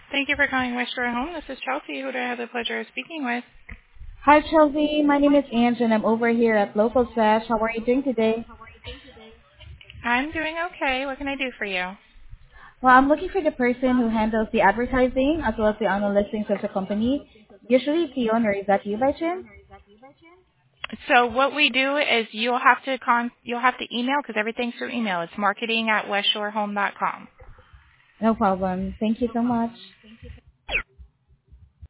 Thank you for calling West Shore Home. This is Chelsea. Who do I have the pleasure of speaking with? Hi, Chelsea. My name is Ange, and I'm over here at Local Sash. How are you doing today? I'm doing okay. What can I do for you? Well, I'm looking for the person who handles the advertising as well as the annual listings of the company. Usually it's the owner. Is that you by chance? So what we do is you'll have to email because everything's through email. It's marketing at westshorehome.com. No problem. Thank you so much.